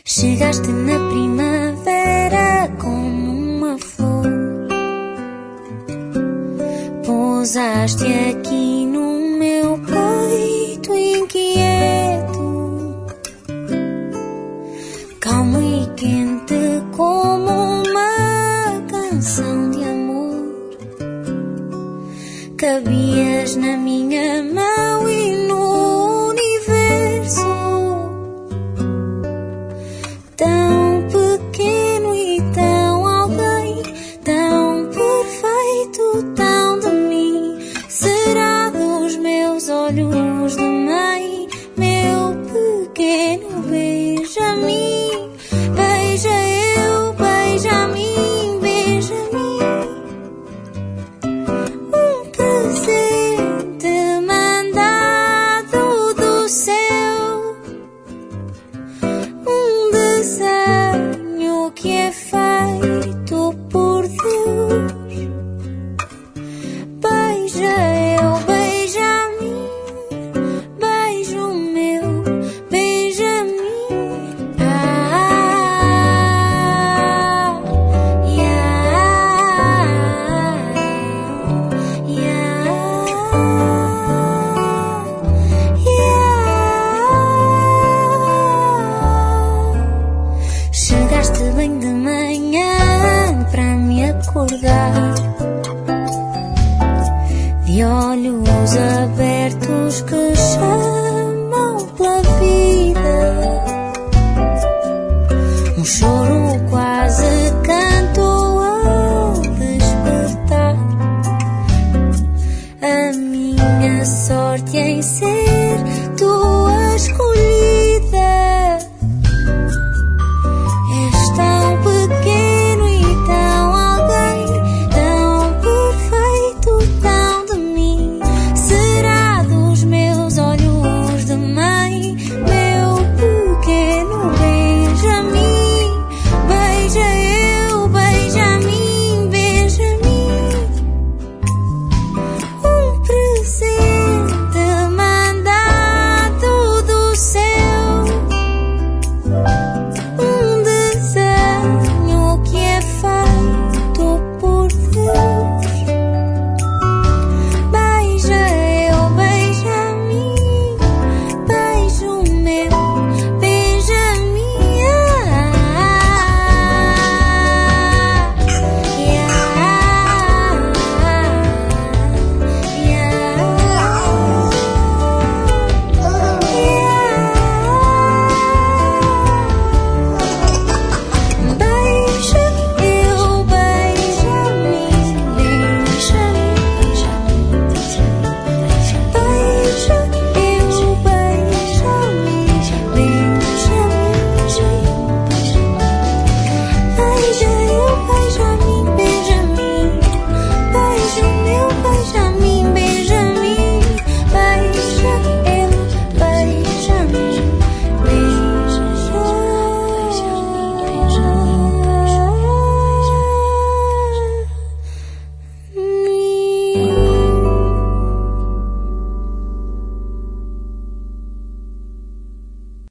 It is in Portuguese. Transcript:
Chegaste na primavera como uma flor, pousaste aqui no meu peito inquieto, calmo e quente como uma canção de amor. Cabias na minha mão e no universo, tão pequeno e tão alguém, tão perfeito, tão de mim. Será dos meus olhos de mãe, meu pequeno beija-me, beija eu, beija-me, beija-me. Um presente mandado do céu, um desenho que é feito por Deus. Beija eu, beija-me, beijo meu, beija-me. Chegaste bem de manhã para me acordar, de olhos abertos que chamam pela vida, um choro